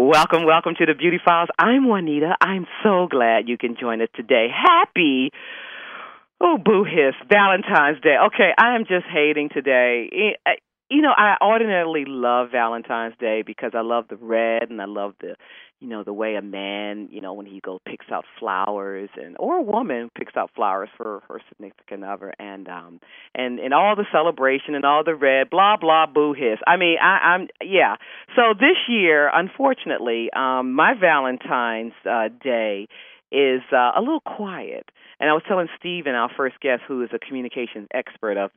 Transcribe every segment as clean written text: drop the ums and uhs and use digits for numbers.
welcome to the Beauty Files. I'm Juanita. I'm so glad you can join us today. Happy, boo hiss, Valentine's Day. Okay, I am just hating today. I ordinarily love Valentine's Day because I love the red and I love the way a man, when he picks out flowers or a woman picks out flowers for her significant other and all the celebration and all the red, blah, blah, boo hiss. I mean, yeah. So this year, unfortunately, my Valentine's Day is a little quiet. And I was telling Steven, our first guest, who is a communications expert of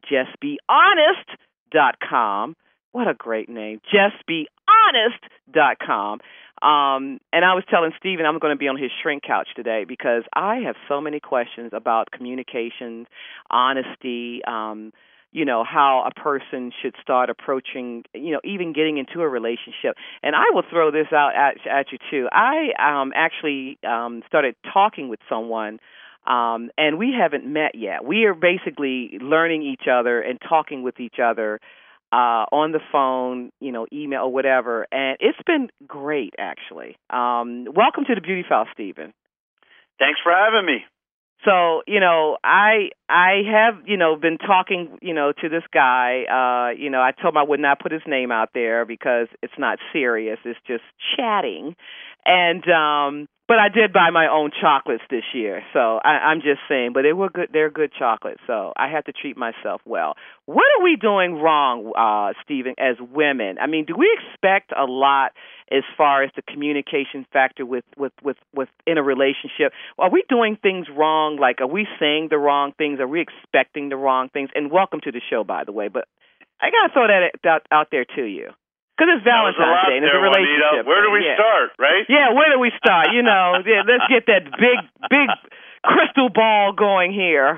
JustBeHonest.com. What a great name, JustBeHonest.com. And I was telling Steven I'm going to be on his shrink couch today because I have so many questions about communications, honesty, how a person should start approaching, even getting into a relationship. And I will throw this out at you, too. I actually started talking with someone, and we haven't met yet. We are basically learning each other and talking with each other on the phone, email or whatever, and it's been great, actually. Welcome to the Beauty File, Steven. Thanks for having me. So, I have, been talking, to this guy. I told him I would not put his name out there because it's not serious. It's just chatting. And but I did buy my own chocolates this year, so I'm just saying. But they were good. They're good chocolates, so I have to treat myself well. What are we doing wrong, Steven, as women? I mean, do we expect a lot as far as the communication factor with in a relationship? Are we doing things wrong? Like, are we saying the wrong things? Are we expecting the wrong things? And welcome to the show, by the way. But I gotta throw that out there to you. Because it's Valentine's Day and it's a relationship. Where do we start, right? Yeah, where do we start? Let's get that big crystal ball going here.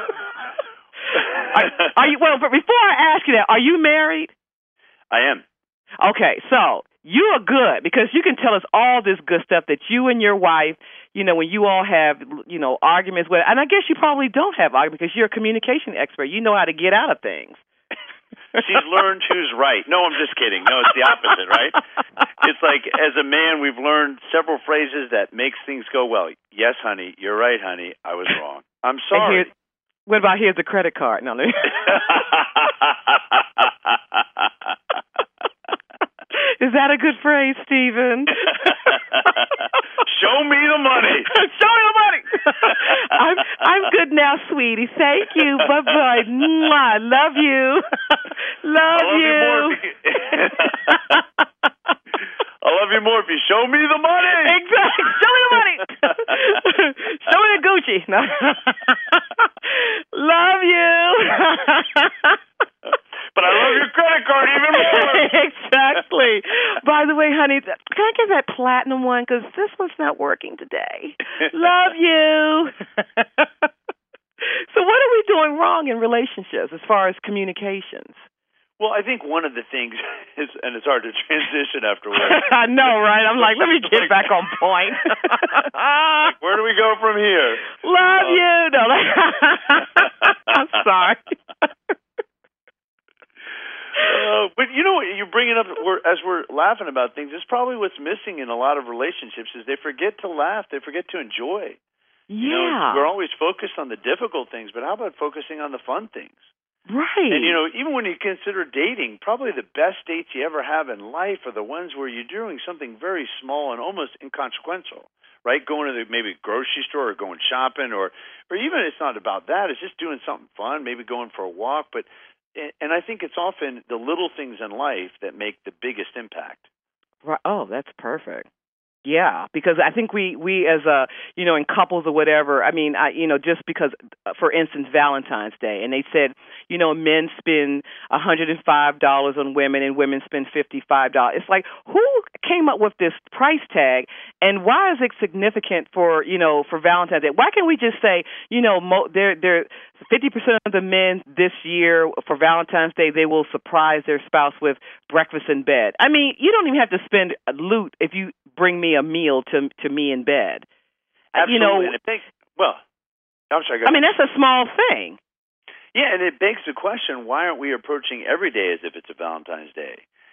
Are you? Well, but before I ask you that, are you married? I am. Okay, so you are good because you can tell us all this good stuff that you and your wife, when you all have, arguments with, and I guess you probably don't have arguments because you're a communication expert. You know how to get out of things. She's learned who's right. No, I'm just kidding. No, it's the opposite, right? It's like, as a man, we've learned several phrases that makes things go well. Yes, honey. You're right, honey. I was wrong. I'm sorry. What about here's the credit card? No. Is that a good phrase, Steven? Show me the money. Show me the money. I'm good now, sweetie. Thank you. Bye-bye. Mwah. Love you. Love you. I love you more if you show me the money. Exactly. Show me the money. Show me the Gucci. No. Love you. But I love your credit card even more. Exactly. By the way, honey, can I get that platinum one? Because this one's not working today. Love you. So what are we doing wrong in relationships as far as communications? Well, I think one of the things is, and it's hard to transition afterwards. I know, right? I'm like, let me get back on point. Where do we go from here? Love you. No, I'm sorry. But you bring it up as we're laughing about things. It's probably what's missing in a lot of relationships is they forget to laugh. They forget to enjoy. Yeah. We're always focused on the difficult things, but how about focusing on the fun things? Right. And, even when you consider dating, probably the best dates you ever have in life are the ones where you're doing something very small and almost inconsequential, right? Going to the maybe grocery store or going shopping or even it's not about that. It's just doing something fun, maybe going for a walk. And I think it's often the little things in life that make the biggest impact. Right. Oh, that's perfect. Yeah, because I think we as in couples or whatever, I mean, just because, for instance, Valentine's Day, and they said, men spend $105 on women and women spend $55. It's like, who came up with this price tag, and why is it significant for Valentine's Day? Why can't we just say, they're 50% of the men this year for Valentine's Day, they will surprise their spouse with breakfast in bed. I mean, you don't even have to spend a loot if you bring me a meal to me in bed. Absolutely. And it begs, I'm sorry. I mean, that's a small thing. Yeah, and it begs the question, why aren't we approaching every day as if it's a Valentine's Day?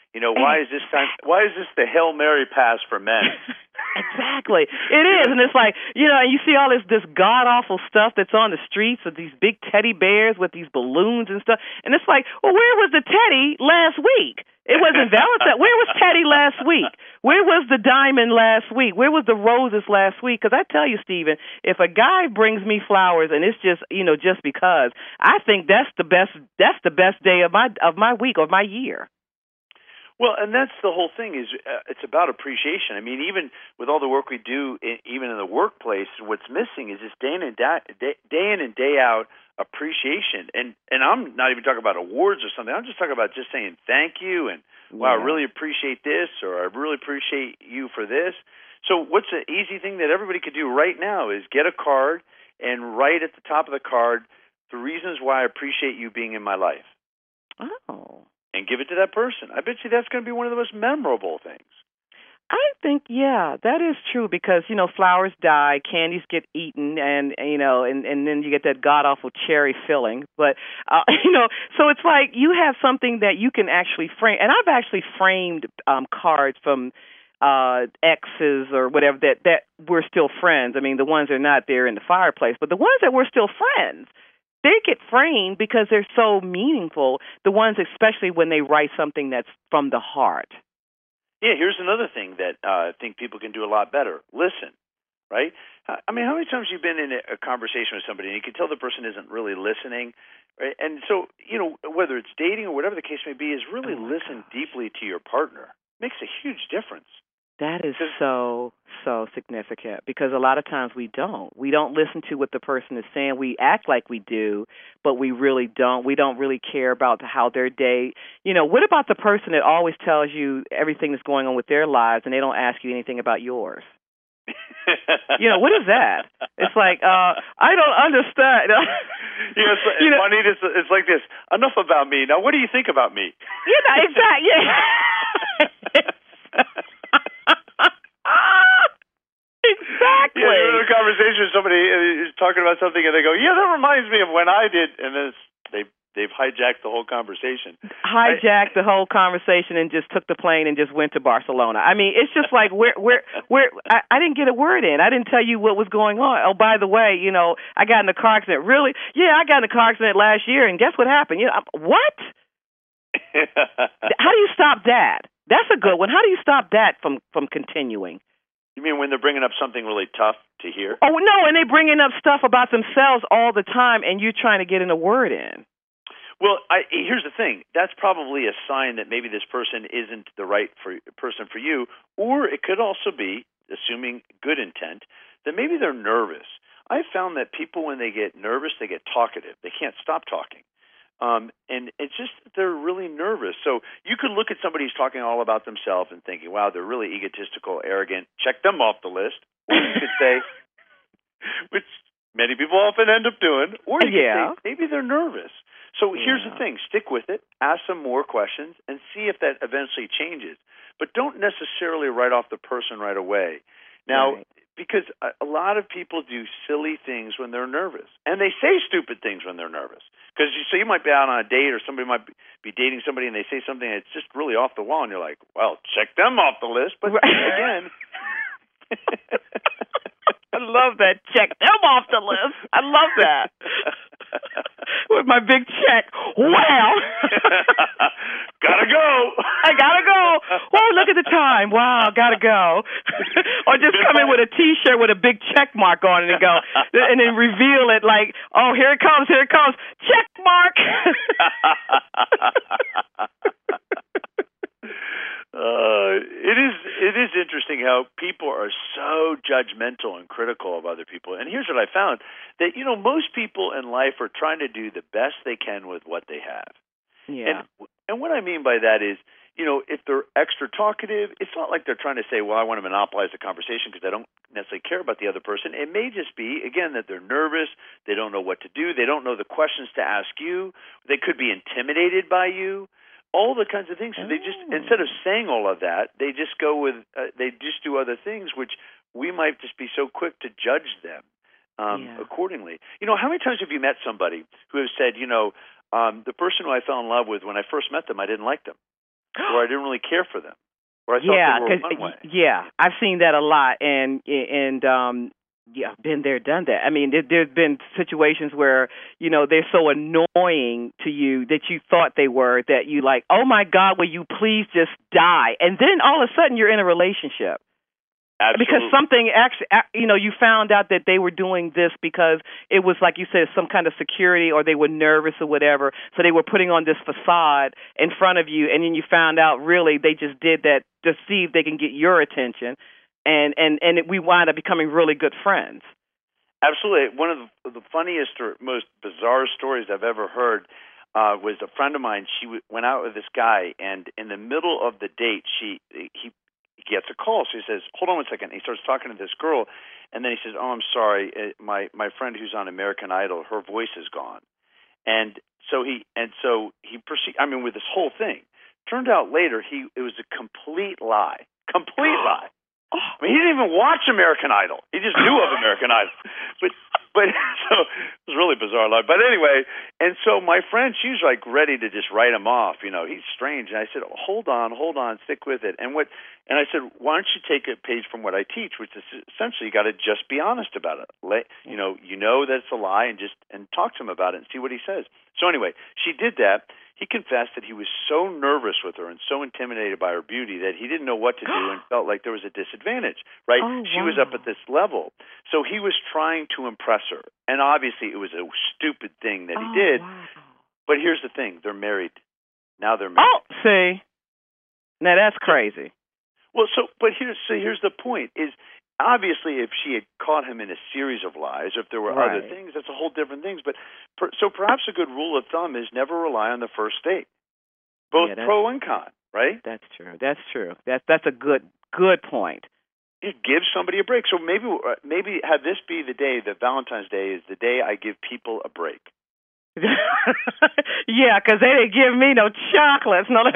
Why is this the Hail Mary pass for men? Exactly. It is. And it's like, and you see all this god-awful stuff that's on the streets of these big teddy bears with these balloons and stuff. And it's like, well, where was the teddy last week? It wasn't Valentine. Where was Teddy last week? Where was the diamond last week? Where was the roses last week? Because I tell you, Stephen, if a guy brings me flowers and it's just, just because, I think that's the best day of my week or my year. Well, and that's the whole thing is it's about appreciation. I mean, even with all the work we do, even in the workplace, what's missing is this day in and day out appreciation. And I'm not even talking about awards or something. I'm just talking about just saying thank you and, wow, I really appreciate this, or I really appreciate you for this. So what's an easy thing that everybody could do right now is get a card and write at the top of the card the reasons why I appreciate you being in my life. Oh. And give it to that person. I bet you that's going to be one of the most memorable things. I think, that is true because, flowers die, candies get eaten, and then you get that god-awful cherry filling. But, so it's like you have something that you can actually frame. And I've actually framed cards from exes or whatever that we're still friends. I mean, the ones that are not there in the fireplace, but the ones that we're still friends, they get framed because they're so meaningful, the ones especially when they write something that's from the heart. Yeah, here's another thing that I think people can do a lot better. Listen, right? I mean, how many times have you been in a conversation with somebody and you can tell the person isn't really listening? Right? And so, whether it's dating or whatever the case may be, is really listen deeply to your partner. Makes a huge difference. That is so significant because a lot of times we don't. We don't listen to what the person is saying. We act like we do, but we really don't. We don't really care about how their day, what about the person that always tells you everything that's going on with their lives and they don't ask you anything about yours? What is that? It's like, I don't understand. Funny, it's like this. Enough about me. Now, what do you think about me? Exactly. Yeah. Exactly. Yeah, you're in a conversation with somebody who's talking about something, and they go, "Yeah, that reminds me of when I did," and then they've hijacked the whole conversation. The whole conversation and just took the plane and just went to Barcelona. I mean, it's just like I didn't get a word in. I didn't tell you what was going on. Oh, by the way, I got in a car accident. Really? Yeah, I got in a car accident last year, and guess what happened? What? How do you stop that? That's a good one. How do you stop that from continuing? You mean when they're bringing up something really tough to hear? Oh, no, and they're bringing up stuff about themselves all the time, and you're trying to get in a word in. Well, here's the thing. That's probably a sign that maybe this person isn't the right person for you, or it could also be, assuming good intent, that maybe they're nervous. I've found that people, when they get nervous, they get talkative. They can't stop talking. And it's just that they're really nervous. So you could look at somebody who's talking all about themselves and thinking, wow, they're really egotistical, arrogant. Check them off the list. Or you could say, which many people often end up doing, or you could say, maybe they're nervous. So here's the thing. Stick with it. Ask some more questions and see if that eventually changes. But don't necessarily write off the person right away. Now, because a lot of people do silly things when they're nervous. And they say stupid things when they're nervous. Because you might be out on a date or somebody might be dating somebody and they say something that's just really off the wall. And you're like, well, check them off the list. But again... I love that. Check them off the list. I love that. With my big check. Wow. Gotta go. I gotta go. Oh, look at the time. Wow, gotta go. Or just come in with a T-shirt with a big check mark on it and go, and then reveal it like, oh, here it comes. Check mark. It is interesting how people are so judgmental and critical of other people. And here's what I found, that, most people in life are trying to do the best they can with what they have. Yeah. And what I mean by that is, if they're extra talkative, it's not like they're trying to say, well, I want to monopolize the conversation because I don't necessarily care about the other person. It may just be, again, that they're nervous. They don't know what to do. They don't know the questions to ask you. They could be intimidated by you. All the kinds of things. So they just, instead of saying all of that, they just go with, they just do other things, which we might just be so quick to judge them accordingly. How many times have you met somebody who has said, the person who I fell in love with, when I first met them, I didn't like them. or I didn't really care for them, or I thought Yeah, they were one way. yeah, I've seen that a lot, and yeah, been there, done that. I mean, there's been situations where they're so annoying to you that you thought they were, that you like, oh my God, will you please just die? And then all of a sudden you're in a relationship. Absolutely. Because something actually, you found out that they were doing this because it was, like you said, some kind of security, or they were nervous or whatever. So they were putting on this facade in front of you, and then you found out really they just did that to see if they can get your attention, and we wind up becoming really good friends. Absolutely. One of the funniest or most bizarre stories I've ever heard was a friend of mine. She went out with this guy, and in the middle of the date, he gets a call. So he says, hold on one second. He starts talking to this girl, and then he says, oh, I'm sorry, my friend who's on American Idol, her voice is gone. And so he proceeded, with this whole thing. Turned out later it was a complete lie. Complete lie. I mean, he didn't even watch American Idol. He just knew of American Idol. But so it was really bizarre life. But anyway, and so my friend, she was like ready to just write him off. He's strange. And I said, hold on, stick with it. And I said, why don't you take a page from what I teach, which is essentially you got to just be honest about it. You know that it's a lie, and talk to him about it and see what he says. So anyway, she did that. He confessed that he was so nervous with her and so intimidated by her beauty that he didn't know what to do and felt like there was a disadvantage, right? Oh, she was up at this level. So he was trying to impress her. And obviously it was a stupid thing that he did. Wow. But here's the thing. They're married. Now they're married. Oh, see. Now that's crazy. But here's the point is, obviously, if she had caught him in a series of lies, or if there were other things, that's a whole different thing. But so perhaps a good rule of thumb is never rely on the first date, both pro and con, right? That's true. That's a good point. It gives somebody a break. So maybe have this be the day that Valentine's Day is the day I give people a break. Yeah, because they didn't give me no chocolates. No,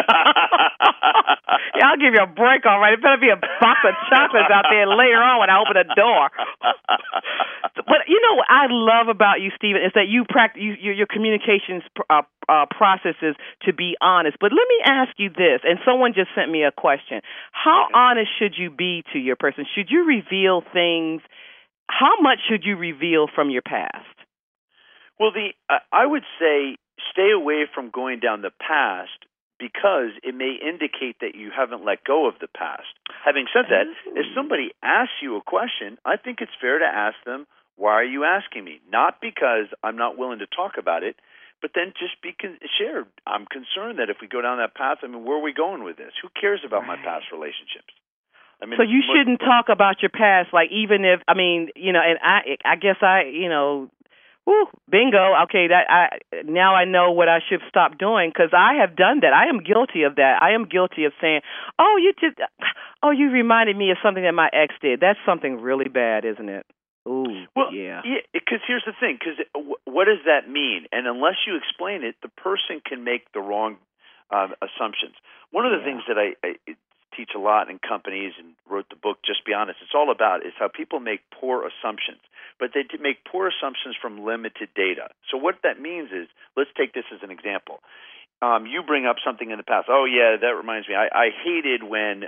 yeah, I'll give you a break, all right. It better be a box of chocolates out there later on when I open the door. But what I love about you, Stephen, is that you practice your communications processes to be honest. But let me ask you this, and someone just sent me a question. How honest should you be to your person? Should you reveal things? How much should you reveal from your past? Well, I would say stay away from going down the past, because it may indicate that you haven't let go of the past. Having said that, if somebody asks you a question, I think it's fair to ask them, why are you asking me? Not because I'm not willing to talk about it, but then just be shared. I'm concerned that if we go down that path, where are we going with this? Who cares about my past relationships? So you shouldn't talk about your past, like even if, and I guess woo, bingo. Okay, now I know what I should stop doing, because I have done that. I am guilty of that. I am guilty of saying, you reminded me of something that my ex did. That's something really bad, isn't it? Ooh, well, yeah. Because here's the thing, because what does that mean? And unless you explain it, the person can make the wrong assumptions. One of the things that I teach a lot in companies and wrote the book, Just Be Honest, it's all about is how people make poor assumptions. But they make poor assumptions from limited data. So what that means is, let's take this as an example. You bring up something in the past. Oh yeah, that reminds me. I hated when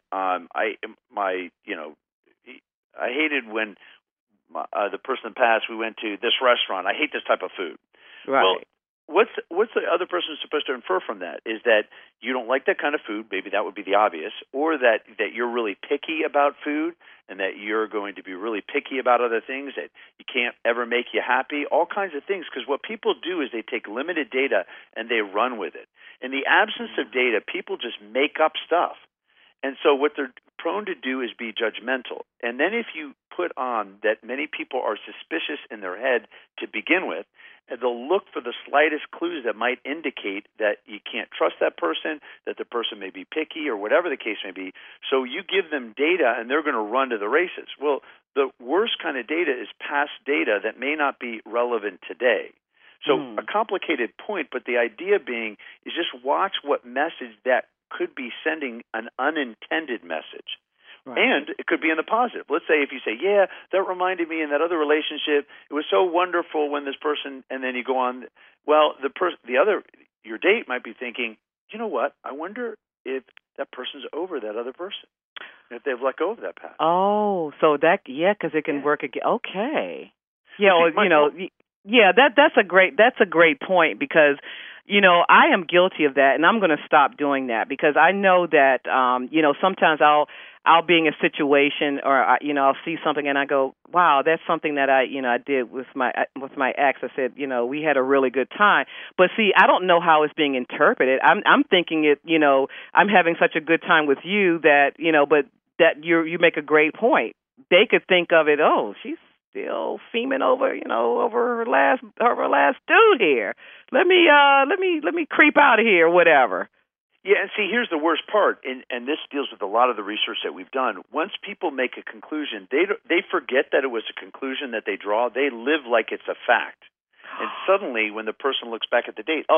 the person passed. We went to this restaurant. I hate this type of food. Right. Well, what's the other person supposed to infer from that? Is that you don't like that kind of food? Maybe that would be the obvious, or that you're really picky about food, and that you're going to be really picky about other things, that you can't ever make you happy, all kinds of things. Because what people do is they take limited data and they run with it. In the absence of data, people just make up stuff. And so what they're prone to do is be judgmental. And then if you put on that many people are suspicious in their head to begin with, and they'll look for the slightest clues that might indicate that you can't trust that person, that the person may be picky, or whatever the case may be. So you give them data, and they're going to run to the races. Well, the worst kind of data is past data that may not be relevant today. So a complicated point, but the idea being is just watch what message that could be sending an unintended message. Right. And it could be in the positive. Let's say if you say, yeah, that reminded me in that other relationship, it was so wonderful when this person, and then you go on, well, your date might be thinking, you know what, I wonder if that person's over that other person, if they've let go of that past. Oh, so that, because it can work again. Okay. Yeah, that's a great point, because I am guilty of that, and I'm going to stop doing that, because I know that sometimes I'll be in a situation, or I'll see something and I go, wow, that's something that I did with my ex. I said, we had a really good time, but see, I don't know how it's being interpreted. I'm thinking it, I'm having such a good time with you that but that you make a great point. They could think of it, oh, she's still feeming over her last dude here. Let me creep out of here, whatever. Yeah, and see, here's the worst part, and this deals with a lot of the research that we've done. Once people make a conclusion, they forget that it was a conclusion that they draw. They live like it's a fact. And suddenly, when the person looks back at the date,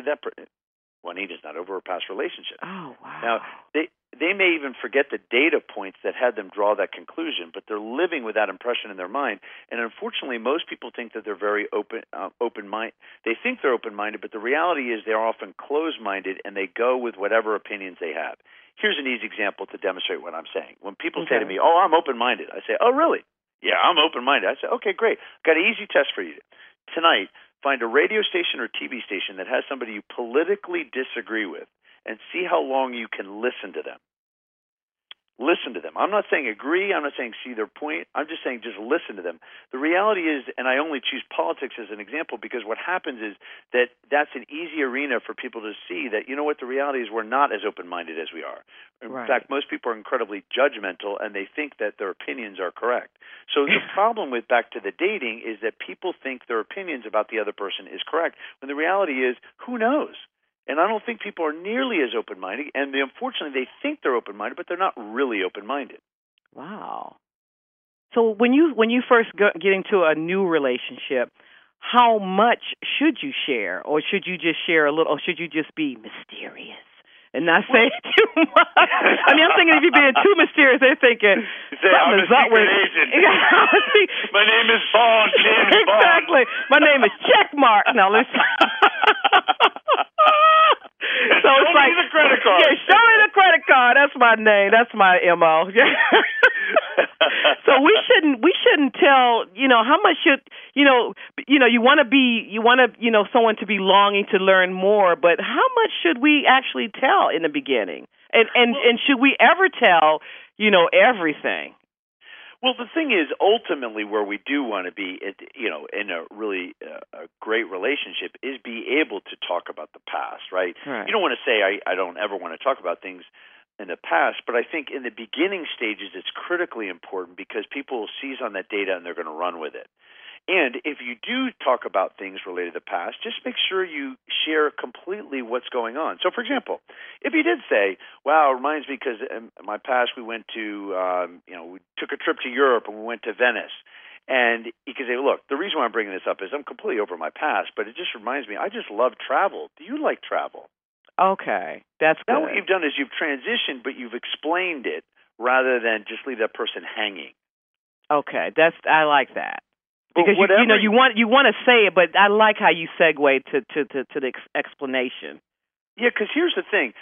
Juanita's not over her past relationship. Oh, wow. Now, they may even forget the data points that had them draw that conclusion, but they're living with that impression in their mind. And unfortunately, most people think that they're very open-minded. They think they're open-minded, but the reality is they're often closed-minded, and they go with whatever opinions they have. Here's an easy example to demonstrate what I'm saying. When people say to me, oh, I'm open-minded, I say, oh, really? Yeah, I'm open-minded. I say, okay, great. Got an easy test for you. Tonight, find a radio station or TV station that has somebody you politically disagree with, and see how long you can listen to them. Listen to them. I'm not saying agree. I'm not saying see their point. I'm just saying just listen to them. The reality is, and I only choose politics as an example because what happens is that that's an easy arena for people to see that, the reality is we're not as open-minded as we are. In fact, most people are incredibly judgmental, and they think that their opinions are correct. So the problem with back to the dating is that people think their opinions about the other person is correct, when the reality is, who knows? And I don't think people are nearly as open-minded, and unfortunately they think they're open-minded, but they're not really open-minded. Wow. So when you first get into a new relationship, how much should you share? Or should you just share a little, or should you just be mysterious and not say too much? I mean, I'm thinking if you're being too mysterious, they're thinking, I'm a secret agent. My name is Bond, James Bond. Exactly. My name is Checkmark. Now, listen. So show it's like, me the credit card. Yeah, show me the credit card. That's my name. That's my MO. So we shouldn't tell, how much should, you want someone to be longing to learn more, but how much should we actually tell in the beginning? And should we ever tell, everything? Well, the thing is, ultimately, where we do want to be, in a really a great relationship, is be able to talk about the past, right? You don't want to say, I don't ever want to talk about things in the past, but I think in the beginning stages, it's critically important because people will seize on that data and they're going to run with it. And if you do talk about things related to the past, just make sure you share completely what's going on. So, for example, if you did say, wow, it reminds me because in my past we went to, we took a trip to Europe and we went to Venice. And you can say, look, the reason why I'm bringing this up is I'm completely over my past, but it just reminds me, I just love travel. Do you like travel? Okay, that's good. Now what you've done is you've transitioned, but you've explained it rather than just leave that person hanging. Okay, I like that. Because you want to say it, but I like how you segue to the explanation. Yeah, because here's the thing: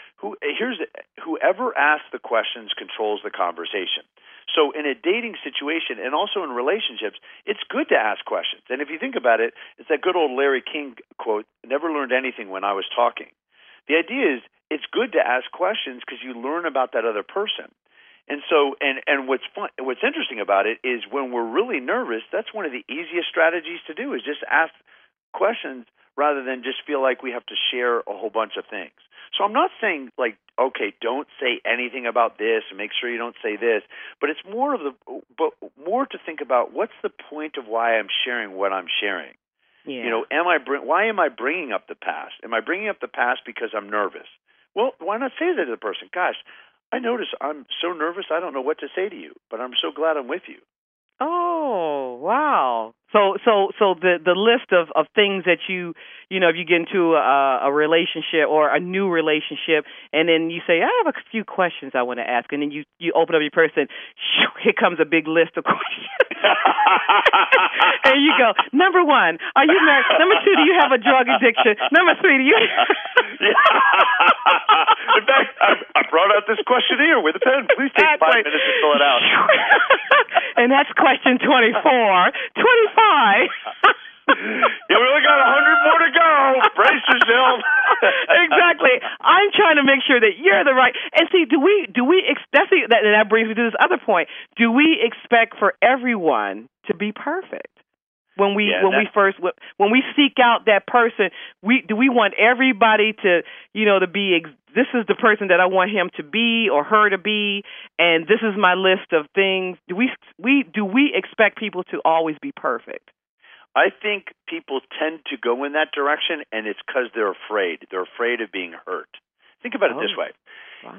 whoever asks the questions controls the conversation. So in a dating situation and also in relationships, it's good to ask questions. And if you think about it, it's that good old Larry King quote: "Never learned anything when I was talking." The idea is it's good to ask questions because you learn about that other person. And so, and what's interesting about it is when we're really nervous, that's one of the easiest strategies to do is just ask questions rather than just feel like we have to share a whole bunch of things. So I'm not saying like, okay, don't say anything about this and make sure you don't say this, but it's more more to think about what's the point of why I'm sharing what I'm sharing. Yeah. Why am I bringing up the past? Am I bringing up the past because I'm nervous? Well, why not say that to the person? Gosh, I notice I'm so nervous I don't know what to say to you, but I'm so glad I'm with you. Oh, wow. So the list of things that if you get into a relationship or a new relationship, and then you say, I have a few questions I want to ask, and then you open up your purse and here comes a big list of questions. And you go, number 1, are you married? Number 2, do you have a drug addiction? Number 3, do you? In fact, I brought out this questionnaire with a pen. Please take 5 minutes to fill it out. And that's question 24. 25. You really got 100 more to go. Brace yourself. Exactly. I'm trying to make sure that you're the right. And see, that brings me to this other point. Do we expect for everyone to be perfect? When we seek out that person, do we want everybody to be this is the person that I want him to be or her to be, and this is my list of things. Do we expect people to always be perfect? I think people tend to go in that direction, and it's because they're afraid. They're afraid of being hurt. Think about it this way. Wow.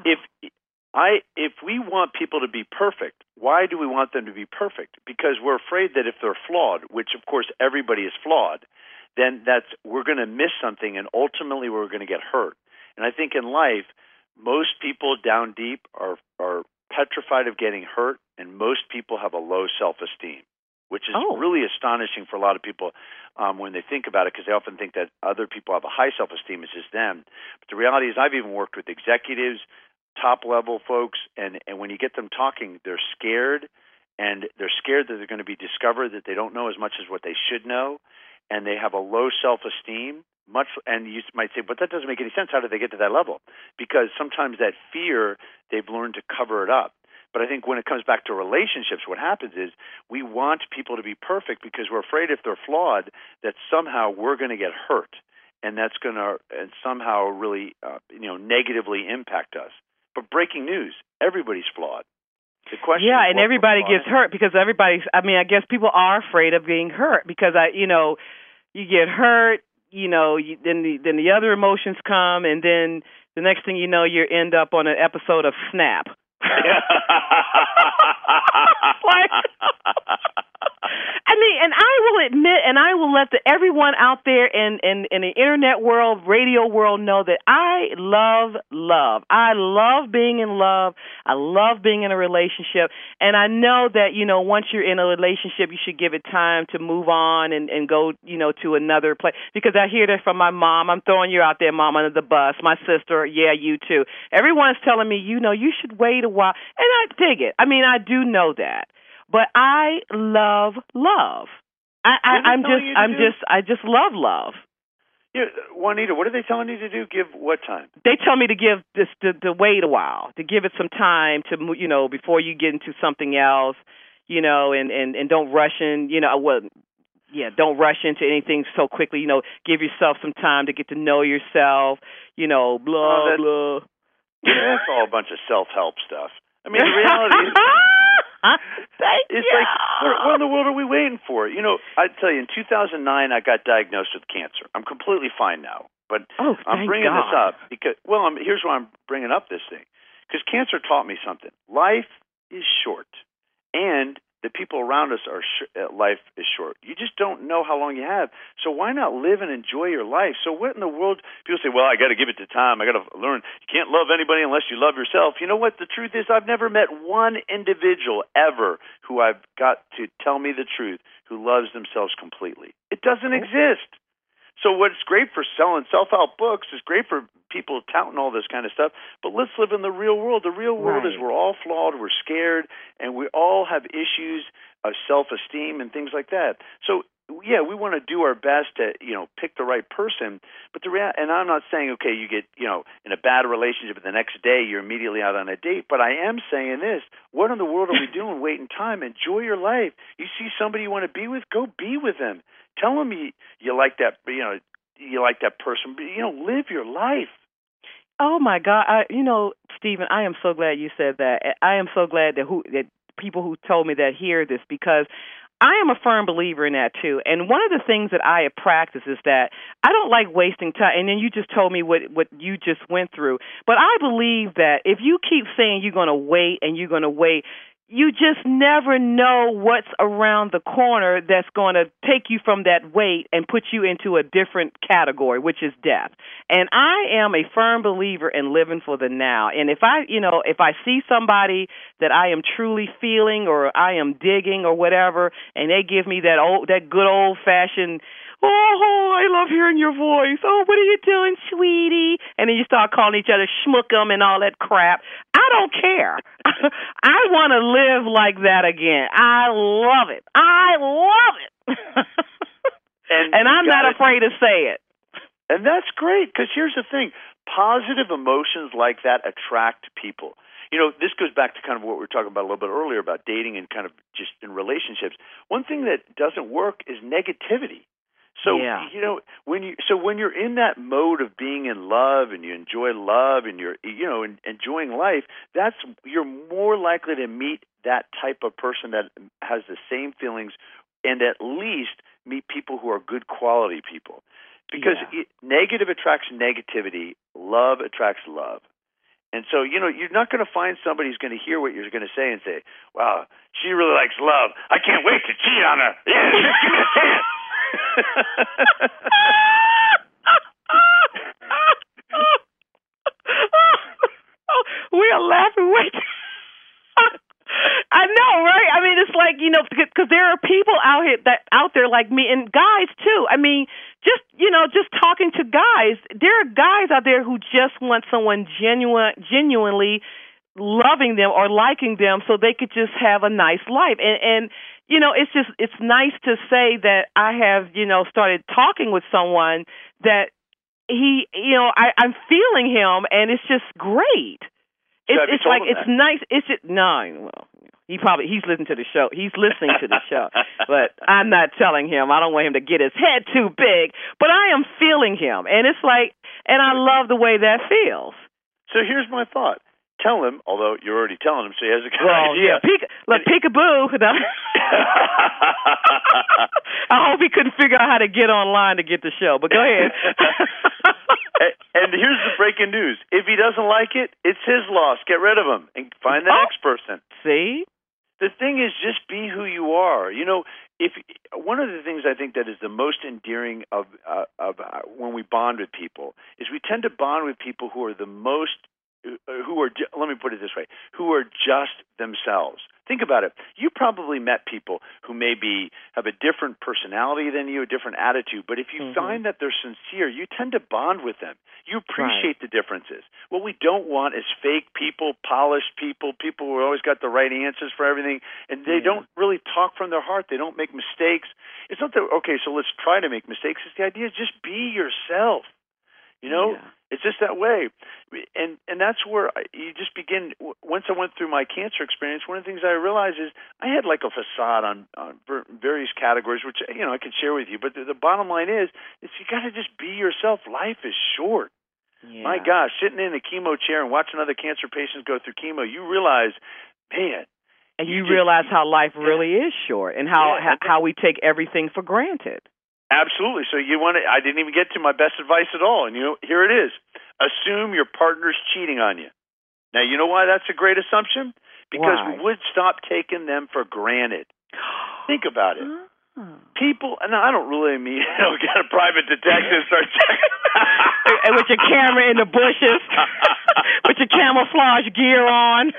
If we want people to be perfect, why do we want them to be perfect? Because we're afraid that if they're flawed, which of course everybody is flawed, then we're going to miss something, and ultimately we're going to get hurt. And I think in life, most people down deep are petrified of getting hurt, and most people have a low self-esteem, which is really astonishing for a lot of people when they think about it, because they often think that other people have a high self-esteem, it's just them. But the reality is I've even worked with executives, top-level folks, and when you get them talking, they're scared, and they're scared that they're going to be discovered that they don't know as much as what they should know, and they have a low self-esteem. And you might say, but that doesn't make any sense. How did they get to that level? Because sometimes that fear, they've learned to cover it up. But I think when it comes back to relationships, what happens is we want people to be perfect because we're afraid if they're flawed that somehow we're going to get hurt, and that's going to somehow really negatively impact us. But breaking news, everybody's flawed. The question is, and everybody gets hurt because I guess people are afraid of being hurt because you get hurt, then the other emotions come, and then the next thing you know, you end up on an episode of Snap. And I will admit, and I will let everyone out there in the internet world, radio world know that I love love. I love being in love. I love being in a relationship. And I know that, once you're in a relationship, you should give it time to move on and go, to another place. Because I hear that from my mom. I'm throwing you out there, Mom, under the bus. My sister, yeah, you too. Everyone's telling me, you should wait a while. And I dig it. I mean, I do know that. But I love love. I just love love. Yeah, Juanita, what are they telling you to do? Give what time? They tell me to give to wait a while, to give it some time to before you get into something else, and don't rush in, don't rush into anything so quickly. Give yourself some time to get to know yourself. Blah blah. That's all a bunch of self-help stuff. I mean, the reality is. It's like, what in the world are we waiting for? I tell you, in 2009, I got diagnosed with cancer. I'm completely fine now. But I'm bringing this up because, here's why I'm bringing up this thing. Because cancer taught me something. Life is short. And the people around us life is short. You just don't know how long you have. So why not live and enjoy your life? So what in the world? People say, well, I got to give it to time. I got to learn. You can't love anybody unless you love yourself. You know what? The truth is I've never met one individual ever who I've got to tell me the truth who loves themselves completely. It doesn't exist. So what's great for selling self-help books is great for people touting all this kind of stuff, but let's live in the real world. The real world is we're all flawed, we're scared, and we all have issues of self-esteem and things like that. So, yeah, we want to do our best to, pick the right person, but and I'm not saying, okay, you get, in a bad relationship and the next day you're immediately out on a date, but I am saying this, what in the world are we doing waiting time? Enjoy your life. You see somebody you want to be with, go be with them. Tell them you like that, you like that person, but, live your life. Oh, my God. Stephen, I am so glad you said that. I am so glad that people who told me that hear this, because I am a firm believer in that, too. And one of the things that I have practiced is that I don't like wasting time. And then you just told me what you just went through. But I believe that if you keep saying you're going to wait and you're going to wait, you just never know what's around the corner that's going to take you from that wait and put you into a different category, which is death. And I am a firm believer in living for the now. And if I see somebody that I am truly feeling or I am digging or whatever, and they give me that good old fashioned, oh, I love hearing your voice. Oh, what are you doing, sweetie? and then you start calling each other schmookum and all that crap. I don't care. I want to live like that again. I love it. I love it. And I'm not afraid to say it. And that's great, because here's the thing. Positive emotions like that attract people. You know, this goes back to kind of what we were talking about a little bit earlier about dating and kind of just in relationships. One thing that doesn't work is negativity. So, you know, when you're in that mode of being in love and you enjoy love and you're, you know, enjoying life, you're more likely to meet that type of person that has the same feelings, and at least meet people who are good quality people. Because negative attracts negativity, love attracts love. And so, you know, you're not going to find somebody who's going to hear what you're going to say and say, wow, she really likes love. I can't wait to cheat on her. Yeah, just give me a chance. We are laughing way too. I know, right? I mean, it's like, you know, because there are people out there like me, and guys too. I mean, just talking to guys, there are guys out there who just want someone genuinely loving them or liking them so they could just have a nice life. And you know, it's nice to say that I have, you know, started talking with someone that he, you know, I'm feeling him, and it's just great. It's like, it's nice. It's just, no, well, he's listening to the show. He's listening to the show, but I'm not telling him. I don't want him to get his head too big, but I am feeling him, and it's like, and I love the way that feels. So here's my thought. Tell him, although you're already telling him, so he has a good Yeah, idea. peekaboo. I hope he couldn't figure out how to get online to get the show, but go ahead. And here's the breaking news. If he doesn't like it, it's his loss. Get rid of him and find the next person. See? The thing is, just be who you are. You know, one of the things I think that is the most endearing of when we bond with people is we tend to bond with people who are let me put it this way, who are just themselves. Think about it. You probably met people who maybe have a different personality than you, a different attitude, but if you find that they're sincere, you tend to bond with them. You appreciate the differences. What we don't want is fake people, polished people who always got the right answers for everything, and they don't really talk from their heart. They don't make mistakes. It's not that, okay, so let's try to make mistakes. It's the idea is just be yourself. You know, it's just that way. And that's where you just begin. Once I went through my cancer experience, one of the things I realized is I had like a facade on various categories, which, you know, I can share with you. But the bottom line is you got to just be yourself. Life is short. Yeah. My gosh, sitting in a chemo chair and watching other cancer patients go through chemo, you realize, man. And you realize how life really is short and how we take everything for granted. Absolutely. So I didn't even get to my best advice at all. And, you know, here it is. Assume your partner's cheating on you. Now, you know why that's a great assumption? Because we would stop taking them for granted. Think about it. People, and I don't really mean, you know, get a private detective, start checking. And with your camera in the bushes, with your camouflage gear on.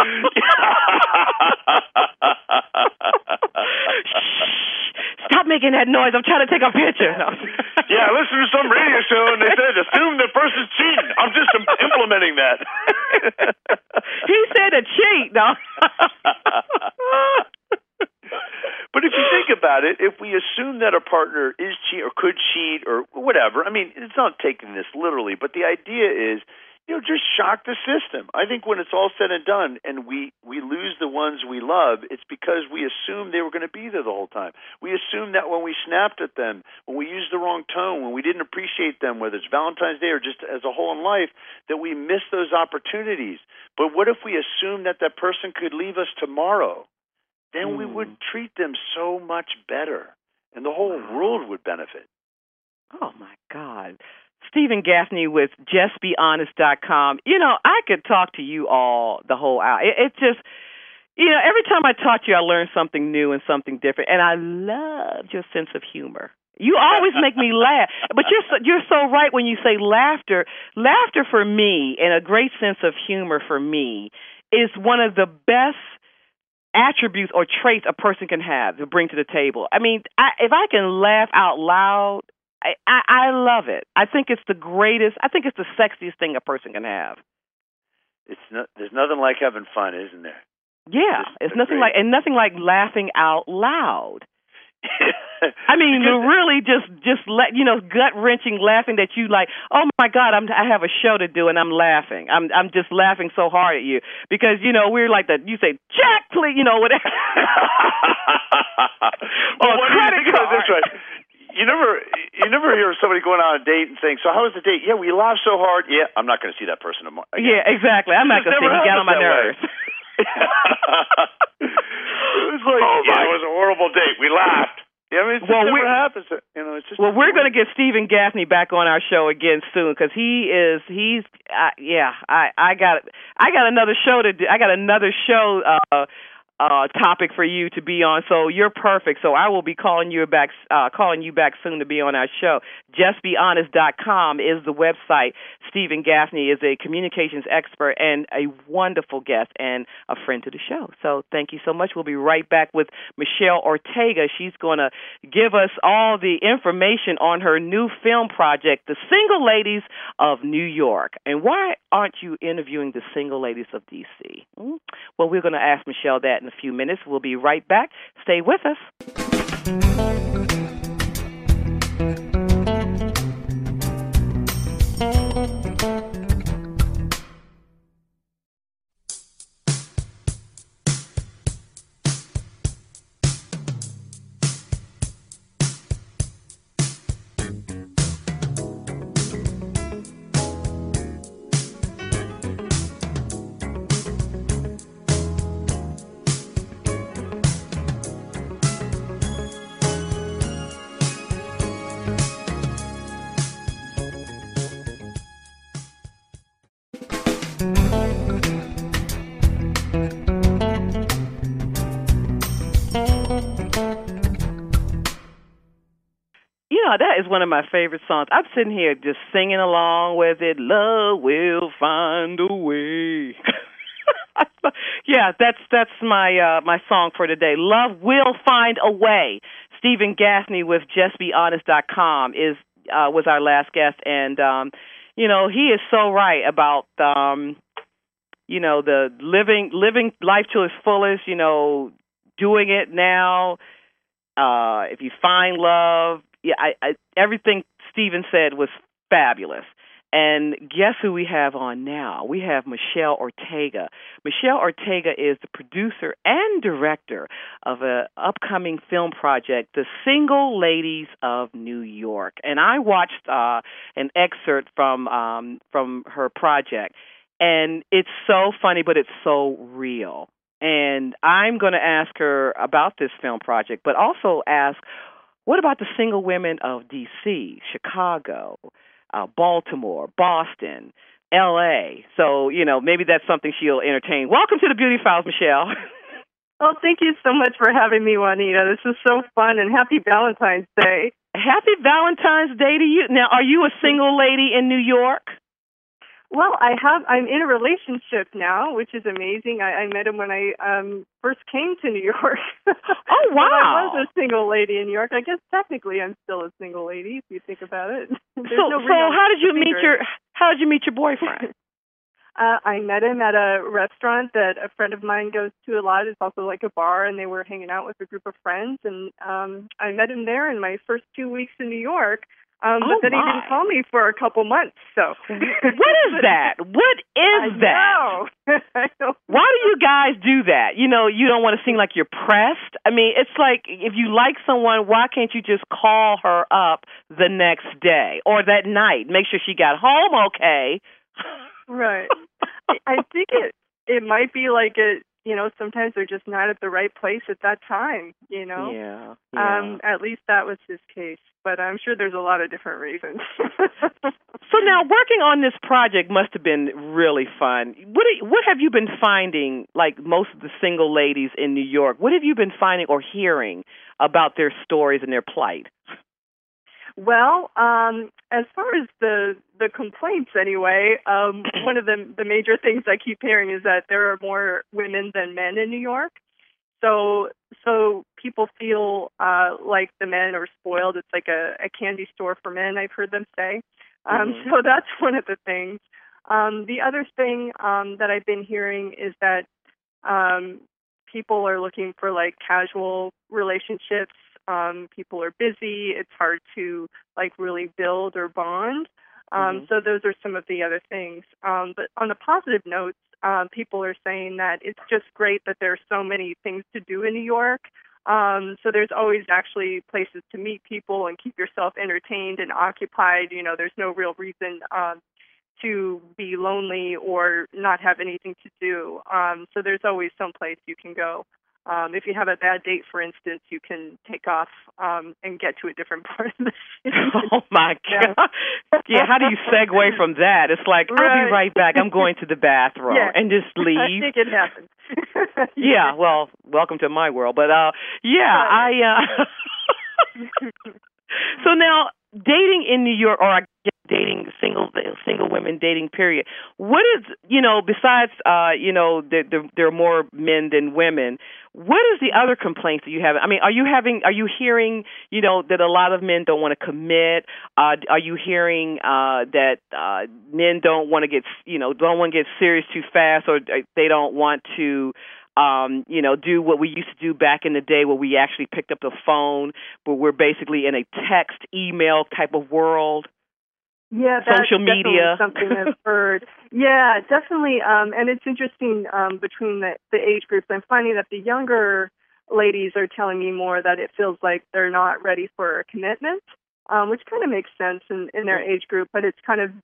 Stop making that noise. I'm trying to take a picture. No. Yeah, I listened to some radio show and they said, assume the person's cheating. I'm just implementing that. He said a cheat, no. But if you think about it, if we assume that a partner is cheat or could cheat or whatever, I mean, it's not taking this literally, but the idea is, you know, just shock the system. I think when it's all said and done and we lose the ones we love, it's because we assumed they were going to be there the whole time. We assumed that when we snapped at them, when we used the wrong tone, when we didn't appreciate them, whether it's Valentine's Day or just as a whole in life, that we missed those opportunities. But what if we assumed that that person could leave us tomorrow? Then we would treat them so much better, and the whole world would benefit. Oh, my God. Stephen Gaffney with JustBeHonest.com. You know, I could talk to you the whole hour. It just, you know, every time I talk to you, I learn something new and something different, and I love your sense of humor. You always make me laugh, but you're so right when you say laughter. Laughter for me, and a great sense of humor for me, is one of the best attributes or traits a person can have to bring to the table. I mean, if I can laugh out loud, I love it. I think it's the greatest. I think it's the sexiest thing a person can have. There's nothing like having fun, isn't there? Yeah, it's nothing like laughing out loud. I mean, really, just gut wrenching laughing that you like. Oh my God, I have a show to do and I'm laughing. I'm just laughing so hard at you because we're like that. You say check, please, whatever. Well, what do you think about this one? You never hear of somebody going on a date and saying, "So how was the date?" Yeah, we laughed so hard. Yeah, I'm not going to see that person again. Yeah, exactly. I'm not going to see him. He got on my nerves. It was like, it was a horrible date. We laughed. Yeah, I mean, it's never happens. It's just. Well, we're going to get Stephen Gaffney back on our show again soon because I got another show to do. I got another show topic for you to be on. So you're perfect. So I will be calling you back soon to be on our show. JustBeHonest.com is the website. Stephen Gaffney is a communications expert and a wonderful guest and a friend to the show. So thank you so much. We'll be right back with Michelle Ortega. She's going to give us all the information on her new film project, The Single Ladies of New York. And why aren't you interviewing the Single Ladies of D.C.? Well, we're going to ask Michelle that in a few minutes. We'll be right back. Stay with us. That is one of my favorite songs. I'm sitting here just singing along with it. Love will find a way. Yeah, that's my song for today. Love will find a way. Stephen Gaffney with JustBeHonest.com was our last guest, and he is so right about the living life to its fullest. Doing it now. If you find love. Yeah, everything Stephen said was fabulous. And guess who we have on now? We have Michelle Ortega. Michelle Ortega is the producer and director of an upcoming film project, The Single Ladies of New York. And I watched an excerpt from her project, and it's so funny, but it's so real. And I'm going to ask her about this film project, but also ask, what about the single women of D.C., Chicago, Baltimore, Boston, L.A.? So, maybe that's something she'll entertain. Welcome to the Beauty Files, Michelle. Oh, thank you so much for having me, Juanita. This is so fun, and happy Valentine's Day. Happy Valentine's Day to you. Now, are you a single lady in New York? Well, I'm in a relationship now, which is amazing. I met him when I first came to New York. Oh, wow. I was a single lady in New York. I guess technically I'm still a single lady if you think about it. So how did you meet your boyfriend? I met him at a restaurant that a friend of mine goes to a lot. It's also like a bar, and they were hanging out with a group of friends. And I met him there in my first 2 weeks in New York. But then he didn't call me for a couple months. So what is that? What is that? I know. Why do you guys do that? You don't want to seem like you're pressed. I mean, it's like if you like someone, why can't you just call her up the next day or that night? Make sure she got home okay. Right. I think it might be like sometimes they're just not at the right place at that time, Yeah. At least that was his case. But I'm sure there's a lot of different reasons. So now working on this project must have been really fun. What have you been finding, like most of the single ladies in New York, what have you been finding or hearing about their stories and their plight? Well, as far as the complaints anyway, one of the major things I keep hearing is that there are more women than men in New York. So people feel like the men are spoiled. It's like a candy store for men, I've heard them say. So that's one of the things. The other thing that I've been hearing is that people are looking for like casual relationships. People are busy. It's hard to like really build or bond. So those are some of the other things. But on the positive notes, people are saying that it's just great that there are so many things to do in New York. So there's always actually places to meet people and keep yourself entertained and occupied. You know, there's no real reason to be lonely or not have anything to do. So there's always some place you can go. If you have a bad date, for instance, you can take off and get to a different part of the city. Oh, my God. Yeah, how do you segue from that? It's like, I'll be right back. I'm going to the bathroom and just leave. I think it happens. Yeah, well, welcome to my world. But, So now, dating in New York, or I guess dating single women, dating period. What is, besides, there are more men than women. What is the other complaints that you have? I mean, are you hearing, that a lot of men don't want to commit? Are you hearing that men don't want to get serious too fast, or they don't want to do what we used to do back in the day where we actually picked up the phone, but we're basically in a text, email type of world? Yeah, that's social media. Something I've heard. Yeah, definitely. And it's interesting between the age groups. I'm finding that the younger ladies are telling me more that it feels like they're not ready for a commitment, which kind of makes sense in their age group, but it's kind of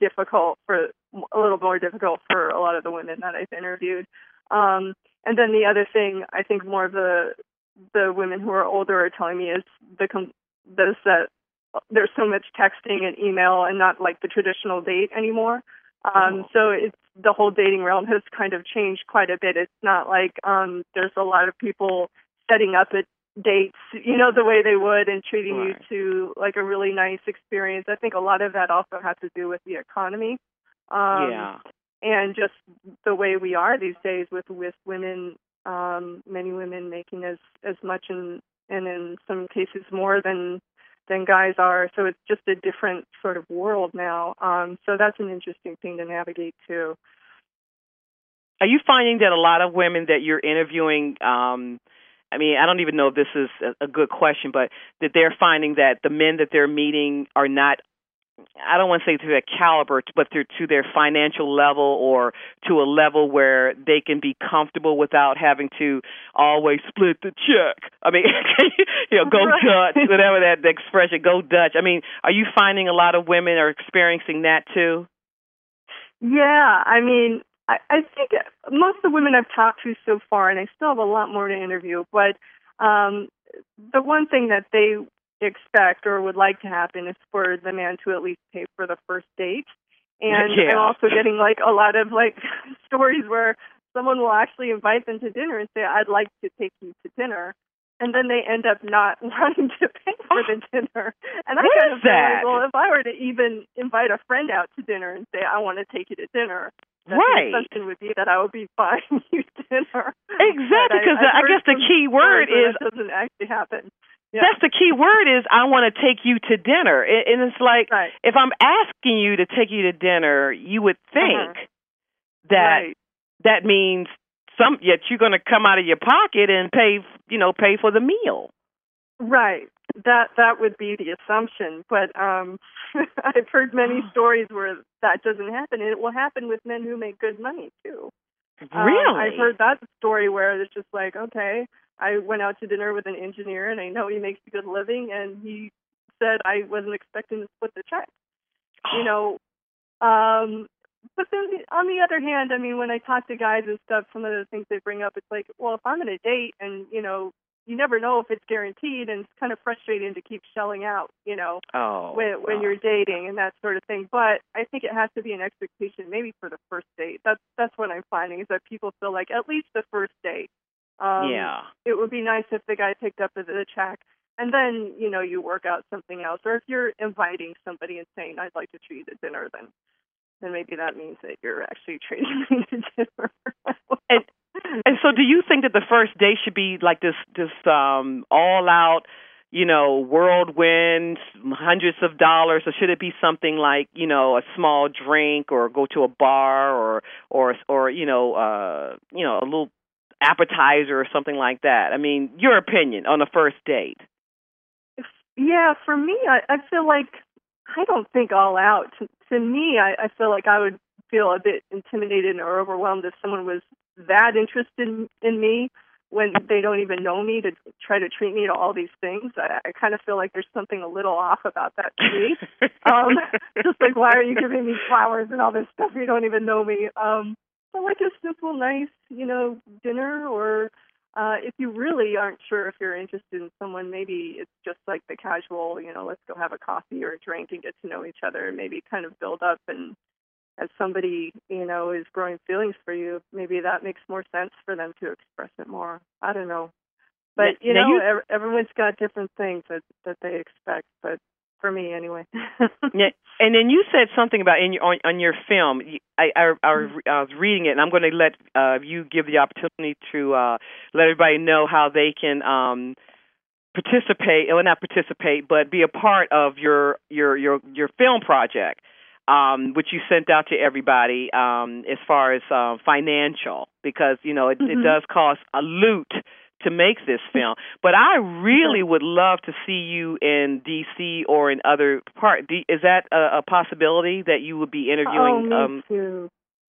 a little more difficult for a lot of the women that I've interviewed. And then the other thing, I think more of the women who are older are telling me is that there's so much texting and email and not like the traditional date anymore. So it's the whole dating realm has kind of changed quite a bit. It's not like there's a lot of people setting up at dates, the way they would and treating you to like a really nice experience. I think a lot of that also has to do with the economy. And just the way we are these days with women, many women making as much and in some cases more than guys are. So it's just a different sort of world now. So that's an interesting thing to navigate too. Are you finding that a lot of women that you're interviewing, I don't even know if this is a good question, but that they're finding that the men that they're meeting are not, I don't want to say to their caliber, but to their financial level or to a level where they can be comfortable without having to always split the check. I mean, go Dutch, whatever that expression, go Dutch. I mean, are you finding a lot of women are experiencing that too? Yeah, I mean, I think most of the women I've talked to so far, and I still have a lot more to interview, but the one thing that they expect or would like to happen is for the man to at least pay for the first date. And I'm also getting like a lot of like stories where someone will actually invite them to dinner and say, I'd like to take you to dinner. And then they end up not wanting to pay for the dinner. And I kind of feel like, well, if I were to even invite a friend out to dinner and say, I want to take you to dinner, the assumption would be that I would be buying you dinner. Exactly, because I guess the key word is that doesn't actually happen. Yeah. That's the key word is I want to take you to dinner. And it's like, if I'm asking you to take you to dinner, you would think that means yet you're going to come out of your pocket and pay for the meal. Right. That would be the assumption. But I've heard many stories where that doesn't happen, and it will happen with men who make good money too. Really? I've heard that story where it's just like, okay, I went out to dinner with an engineer, and I know he makes a good living, and he said I wasn't expecting to split the check. But then on the other hand, I mean, when I talk to guys and stuff, some of the things they bring up, it's like, well, if I'm on a date and, you never know if it's guaranteed, and it's kind of frustrating to keep shelling out, when you're dating and that sort of thing. But I think it has to be an expectation maybe for the first date. That's what I'm finding is that people feel like at least the first date. It would be nice if the guy picked up the check, and then, you work out something else. Or if you're inviting somebody and saying, I'd like to treat you to dinner, then maybe that means that you're actually treating me to dinner. And so, do you think that the first date should be like this all out, whirlwind, hundreds of dollars, or should it be something like, a small drink, or go to a bar, or a little appetizer or something like that? I mean, your opinion on the first date. Yeah, for me, I feel like I don't think all out. To me, I feel like I would feel a bit intimidated or overwhelmed if someone was that interested in me when they don't even know me to try to treat me to all these things. I kind of feel like there's something a little off about that to me. Just like, why are you giving me flowers and all this stuff? You don't even know me. So like a simple, nice, dinner, or if you really aren't sure if you're interested in someone, maybe it's just like the casual, let's go have a coffee or a drink and get to know each other, and maybe kind of build up. And as somebody, is growing feelings for you, maybe that makes more sense for them to express it more. I don't know. But, everyone's got different things that they expect, but for me anyway. Yeah. And then you said something about on your film. I was reading it, and I'm going to let you give the opportunity to let everybody know how they can participate, or not participate, but be a part of your film project, which you sent out to everybody as far as financial, because it does cost a loot to make this film. But I really would love to see you in D.C. or in other parts. Is that a possibility that you would be interviewing? Oh, me too.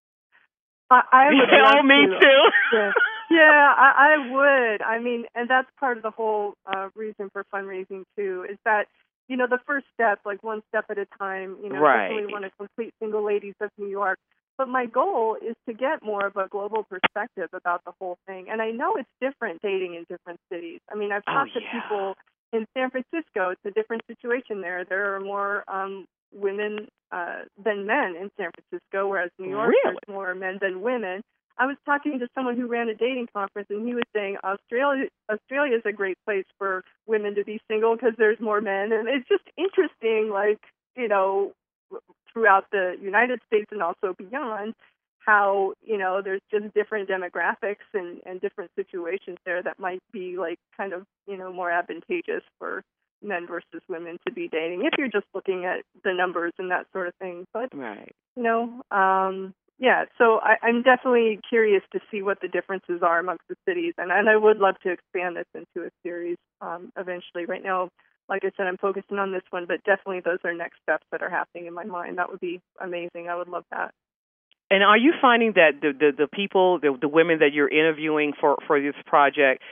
I would love oh, me to. too. Yeah, I would. I mean, and that's part of the whole reason for fundraising too, is that, the first step, like one step at a time, right. Definitely want to complete Single Ladies of New York. But my goal is to get more of a global perspective about the whole thing. And I know it's different dating in different cities. I mean, I've talked to people in San Francisco. It's a different situation there. There are more women than men in San Francisco, whereas New York, there's more men than women. I was talking to someone who ran a dating conference, and he was saying Australia is a great place for women to be single because there's more men. And it's just interesting, like, throughout the United States and also beyond, how, there's just different demographics and different situations there that might be like kind of, more advantageous for men versus women to be dating if you're just looking at the numbers and that sort of thing. But, right. Yeah, so I'm definitely curious to see what the differences are amongst the cities, and I would love to expand this into a series eventually. Right now, like I said, I'm focusing on this one, but definitely those are next steps that are happening in my mind. That would be amazing. I would love that. And are you finding that the people, the women that you're interviewing for this project,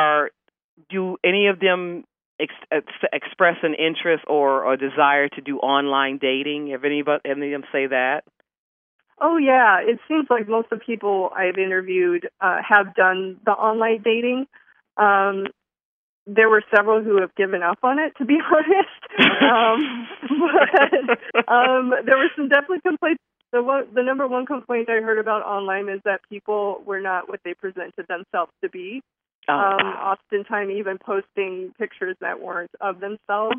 do any of them express an interest or a desire to do online dating? Have any of them say that? Oh, yeah. It seems like most of the people I've interviewed have done the online dating. There were several who have given up on it, to be honest. But there were some definitely complaints. The number one complaint I heard about online is that people were not what they presented themselves to be. Oftentimes even posting pictures that weren't of themselves.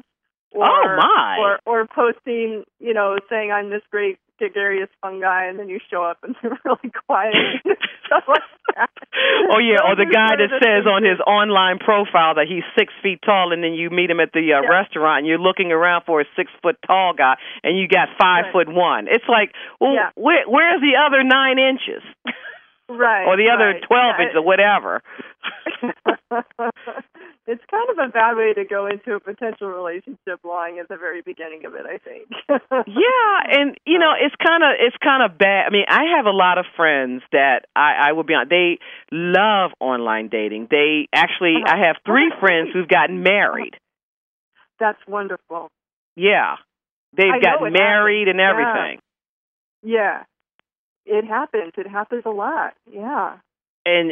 Or posting, saying I'm this great gregarious fun guy, and then you show up and they're really quiet. Stuff like that. Oh yeah, or the guy that says on his online profile that he's 6 feet tall, and then you meet him at the restaurant, and you're looking around for a 6 foot tall guy, and you got 5'1". It's like, well, where's the other 9 inches? Right. Or the other 12 inches or whatever. It's kind of a bad way to go into a potential relationship lying at the very beginning of it, I think. Yeah, and it's kind of bad. I mean, I have a lot of friends that I will be honest, they love online dating. They actually I have 3 friends who've gotten married. That's wonderful. Yeah. They've gotten married and everything. Yeah. It happens. It happens a lot. Yeah. And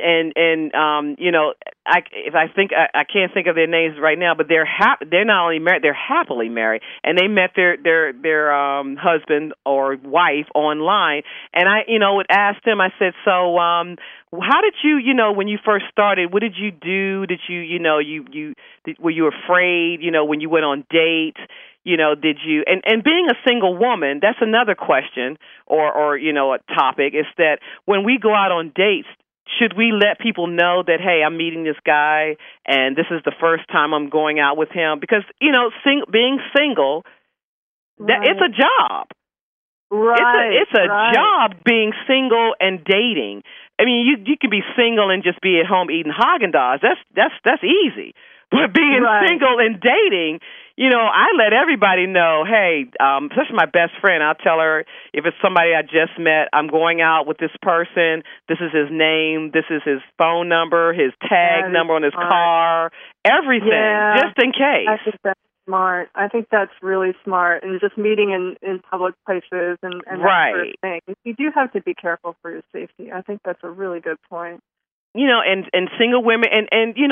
I can't think of their names right now, but they're not only married, they're happily married, and they met their husband or wife online. And I would ask them. I said, so how did you when you first started? What did you do? Did you were you afraid? When you went on dates? Did you, and being a single woman, that's another question or a topic, is that when we go out on dates, should we let people know that, hey, I'm meeting this guy and this is the first time I'm going out with him? Because, being single, it's a job. Right. It's a job being single and dating. I mean, you can be single and just be at home eating Haagen-Dazs. That's easy. But being single and dating, I let everybody know, hey, especially my best friend, I'll tell her if it's somebody I just met, I'm going out with this person, this is his name, this is his phone number, his tag number on his car, everything, just in case. I think that's smart. I think that's really smart. And just meeting in public places and that sort of thing. You do have to be careful for your safety. I think that's a really good point. And single women, and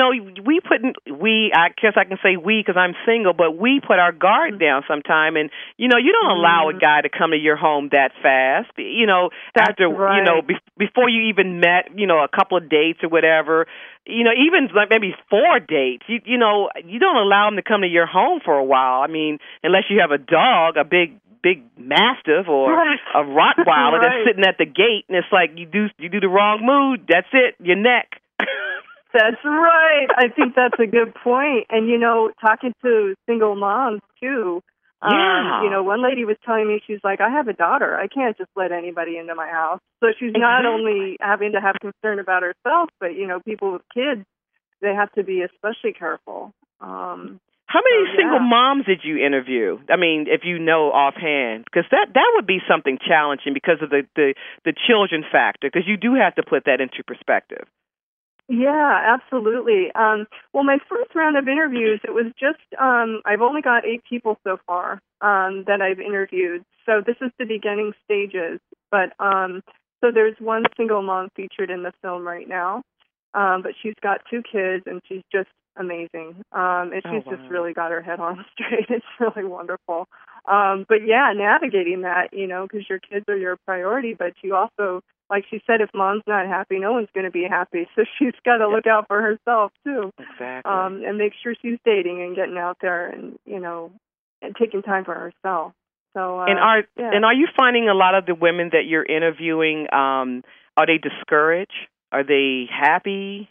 I guess I can say we because I'm single, but we put our guard down sometime, and, you don't allow a guy to come to your home that fast, after, before you even met, a couple of dates or whatever, even like maybe 4 dates, you don't allow him to come to your home for a while. I mean, unless you have a dog, a big mastiff or a Rottweiler that's sitting at the gate, and it's like you do the wrong move, that's it, your neck. That's right. I think that's a good point. And talking to single moms too. One lady was telling me, she's like, I have a daughter. I can't just let anybody into my house. So she's not only having to have concern about herself, but people with kids, they have to be especially careful. How many single moms did you interview? I mean, if you know offhand, because that would be something challenging because of the children factor, because you do have to put that into perspective. Yeah, absolutely. Well, my first round of interviews, it was just, I've only got 8 people so far that I've interviewed. So this is the beginning stages. But so there's one single mom featured in the film right now. But she's got 2 kids, and she's just amazing. And she's just really got her head on straight. It's really wonderful. But yeah, navigating that, because your kids are your priority, but you also, like she said, if mom's not happy, no one's going to be happy. So she's got to look out for herself too. Exactly. And make sure she's dating and getting out there and, and taking time for herself. So, and are you finding a lot of the women that you're interviewing, are they discouraged? Are they happy?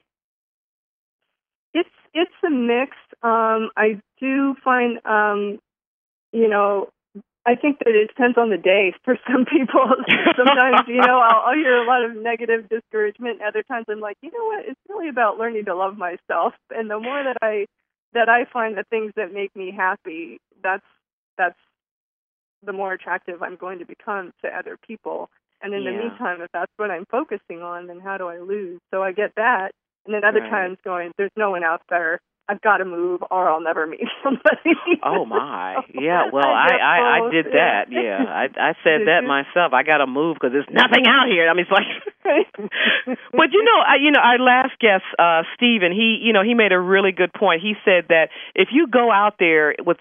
It's a mix. I do find, I think that it depends on the day for some people. Sometimes, I'll hear a lot of negative discouragement. Other times I'm like, what? It's really about learning to love myself. And the more that I find the things that make me happy, that's the more attractive I'm going to become to other people. And in the meantime, if that's what I'm focusing on, then how do I lose? So I get that. And then other times going, there's no one out there. I've got to move or I'll never meet somebody. Oh, my. Yeah, well, I did that. Yeah, I said that myself. I got to move because there's nothing out here. I mean, it's like, but our last guest, Stephen, he made a really good point. He said that if you go out there with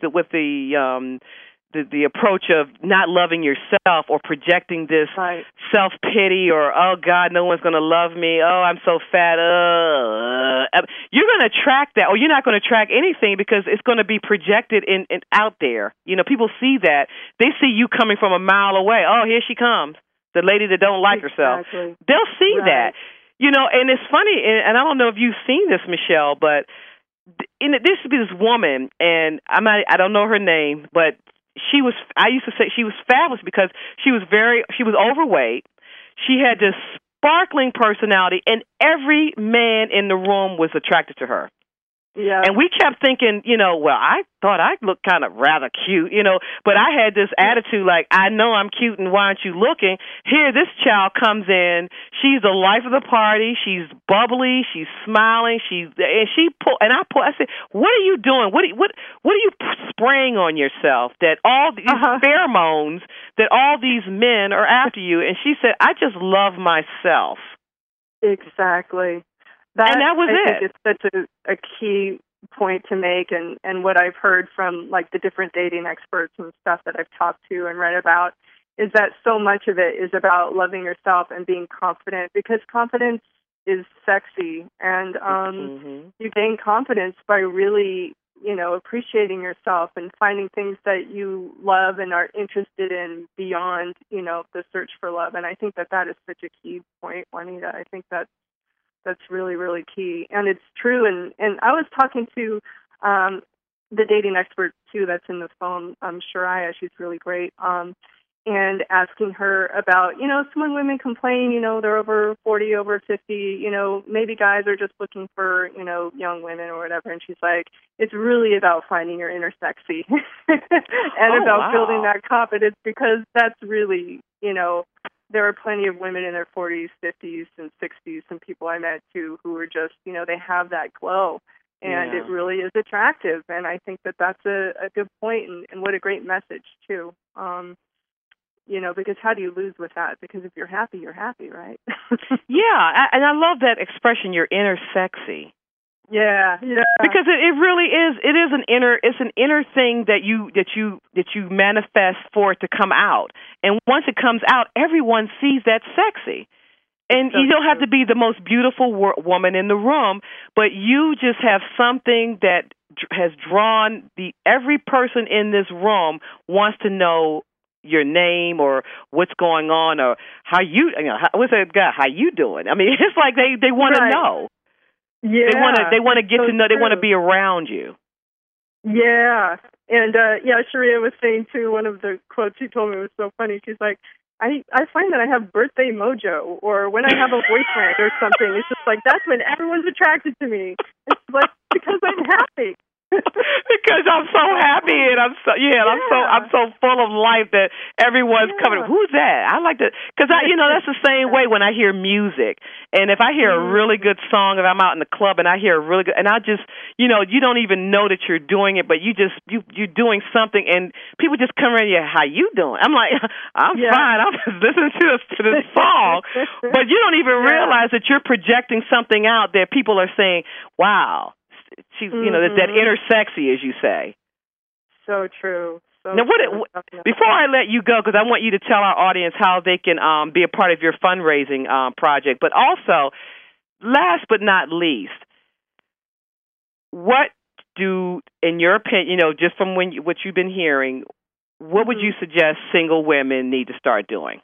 the approach of not loving yourself or projecting this self-pity or, oh, God, no one's going to love me. Oh, I'm so fat. You're going to attract that, or you're not going to attract anything because it's going to be projected in out there. People see that. They see you coming from a mile away. Oh, here she comes, the lady that don't like herself. They'll see that. And it's funny, and I don't know if you've seen this, Michelle, but there used to be this woman, and I don't know her name, but I used to say she was fabulous because she was overweight. She had this sparkling personality, and every man in the room was attracted to her. Yeah. And we kept thinking, well, I thought I looked kind of rather cute, but I had this attitude like, I know I'm cute and why aren't you looking? Here, this child comes in. She's the life of the party. She's bubbly. She's smiling. I said, what are you doing? What are you spraying on yourself that all these pheromones that all these men are after you? And she said, I just love myself. Exactly. And that was I think it's such a key point to make, and what I've heard from like the different dating experts and stuff that I've talked to and read about is that so much of it is about loving yourself and being confident, because confidence is sexy, and you gain confidence by really appreciating yourself and finding things that you love and are interested in beyond the search for love. And I think that is such a key point, Juanita. I think that's That's really, really key. And it's true. And I was talking to the dating expert, too, that's in the phone, Shariah. She's really great. And asking her about, so when women complain, they're over 40, over 50, maybe guys are just looking for, young women or whatever. And she's like, it's really about finding your inner sexy and about building that confidence, because that's really, there are plenty of women in their 40s, 50s, and 60s, some people I met, too, who are just, they have that glow. And it really is attractive. And I think that that's a good point, and what a great message, too. Because how do you lose with that? Because if you're happy, right? Yeah, and I love that expression, your inner sexy. Yeah. Because it really is. It is an inner thing that you manifest for it to come out. And once it comes out, everyone sees that sexy. And you don't have to be the most beautiful woman in the room, but you just have something that has drawn every person in this room wants to know your name or what's going on or how what's that guy? How you doing? I mean, it's like they want to know. Yeah, they want to get to know. They want to be around you. Yeah, and Shariah was saying too. One of the quotes she told me was so funny. She's like, I find that I have birthday mojo, or when I have a boyfriend or something, it's just like that's when everyone's attracted to me. It's like because I'm happy. Because I'm so happy and I'm so full of life that everyone's coming. Who's that? I like to, because that's the same way when I hear music, and if I hear a really good song, if I'm out in the club and I hear a really good, and I just you don't even know that you're doing it, but you're doing something, and people just come around you. How you doing? I'm like, I'm fine. I'm just listening to this song, but you don't even realize that you're projecting something out that people are saying, wow. She's, that inner sexy, as you say. So true. Now, before I let you go, because I want you to tell our audience how they can be a part of your fundraising project, but also, last but not least, what do, in your opinion, just from what you've been hearing, what would you suggest single women need to start doing?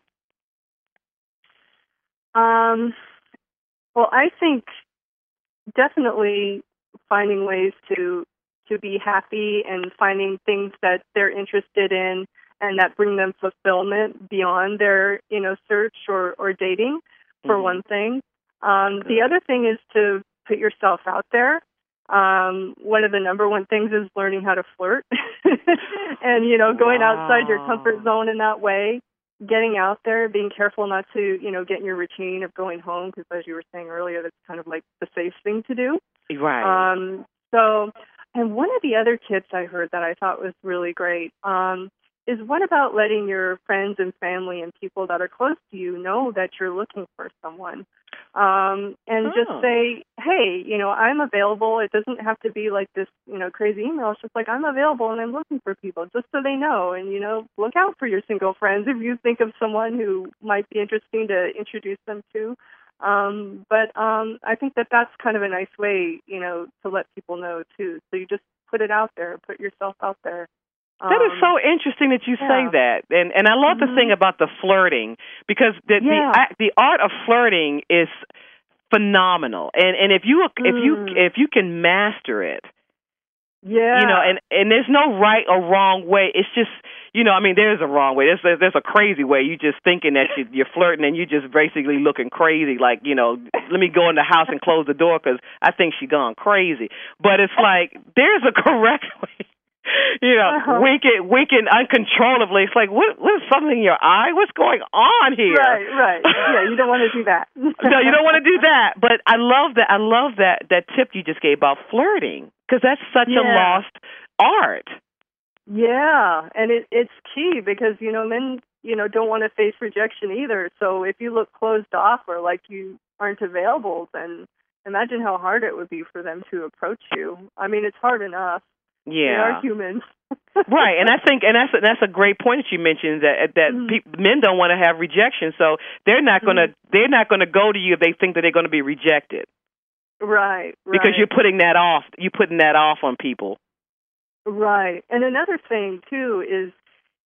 Well, I think definitely finding ways to be happy and finding things that they're interested in and that bring them fulfillment beyond their, search or dating, for one thing. The other thing is to put yourself out there. One of the number one things is learning how to flirt and, going outside your comfort zone in that way. Getting out there, being careful not to, get in your routine of going home, because as you were saying earlier, that's kind of like the safe thing to do. Right. And one of the other tips I heard that I thought was really great is what about letting your friends and family and people that are close to you know that you're looking for someone? And just say, hey, I'm available. It doesn't have to be like this, crazy email. It's just like, I'm available and I'm looking for people, just so they know. And, look out for your single friends if you think of someone who might be interesting to introduce them to. But I think that that's kind of a nice way, to let people know, too. So you just put it out there, put yourself out there. That is so interesting that you say that, and I love the thing about the flirting, because the art of flirting is phenomenal, and if you can master it, and there's no right or wrong way. It's just there's a wrong way. There's a crazy way. You just thinking that you're flirting and you just basically looking crazy, like let me go in the house and close the door because I think she's gone crazy. But it's like there's a correct way. Winking uncontrollably. It's like, what is something in your eye? What's going on here? Right. Yeah, you don't want to do that. No, you don't want to do that. But I love that tip you just gave about flirting, because that's such a lost art. Yeah, and it's key because, men, don't want to face rejection either. So if you look closed off or like you aren't available, then imagine how hard it would be for them to approach you. I mean, it's hard enough. Yeah, we are humans. Right, and I think that's a great point that you mentioned, that men don't want to have rejection, so they're not gonna go to you if they think that they're going to be rejected. Right. Because you're putting that off. You're putting that off on people. Right, and another thing too is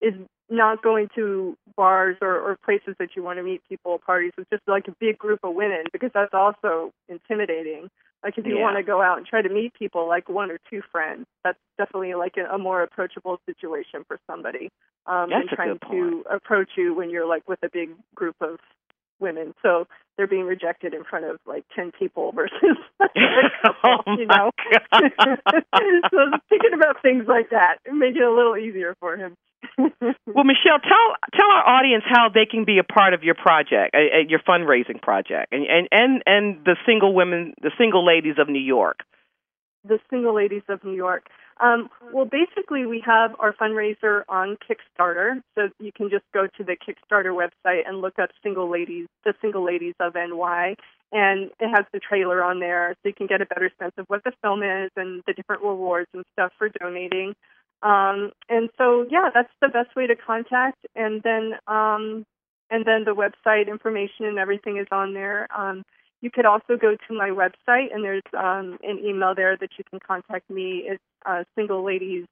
not going to bars or places that you want to meet people, parties, with just like a big group of women, because that's also intimidating. Like if you want to go out and try to meet people, like one or two friends, that's definitely like a more approachable situation for somebody than trying to approach you when you're like with a big group of women. So they're being rejected in front of like 10 people versus a couple, you know. So thinking about things like that and make it a little easier for him. Well, Michelle, tell our audience how they can be a part of your project, your fundraising project, and the single women, the single ladies of New York. The Single Ladies of New York. Well, basically, we have our fundraiser on Kickstarter, so you can just go to the Kickstarter website and look up the Single Ladies of NY, and it has the trailer on there, so you can get a better sense of what the film is and the different rewards and stuff for donating. And so, yeah, that's the best way to contact. And then the website information and everything is on there. You could also go to my website, and there's an email there that you can contact me. It's Single Ladies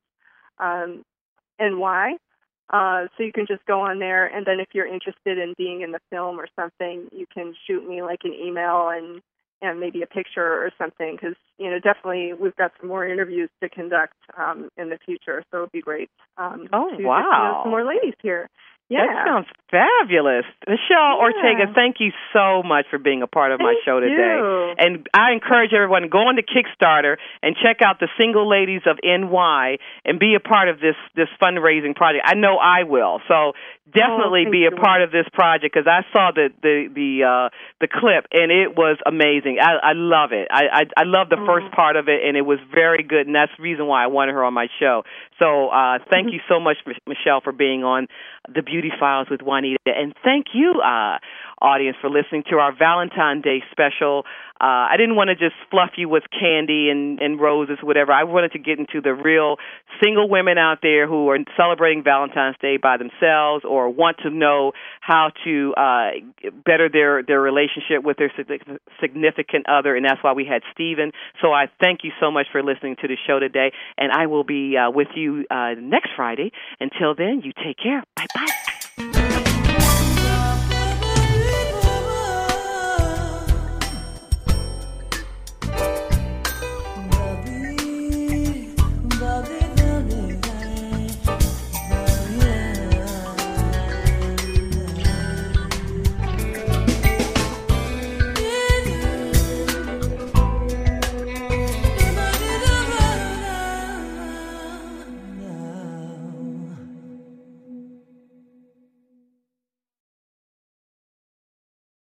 NY. So you can just go on there, and then if you're interested in being in the film or something, you can shoot me like an email and maybe a picture or something, because, you know, definitely we've got some more interviews to conduct in the future, so it would be great to get to know some more ladies here. Yeah. That sounds fabulous. Michelle Ortega, thank you so much for being a part of my show today. And I encourage everyone to go on to Kickstarter and check out the Single Ladies of NY and be a part of this fundraising project. I know I will. So definitely be a part of this project, because I saw the clip and it was amazing. I love it. I love the first part of it, and it was very good, and that's the reason why I wanted her on my show. So thank you so much, Michelle, for being on the Beauty Files with Juanita. And thank you, audience, for listening to our Valentine's Day special. I didn't want to just fluff you with candy and roses, whatever. I wanted to get into the real single women out there who are celebrating Valentine's Day by themselves or want to know how to better their relationship with their significant other, and that's why we had Stephen. So I thank you so much for listening to the show today, and I will be with you next Friday. Until then, you take care. Bye-bye.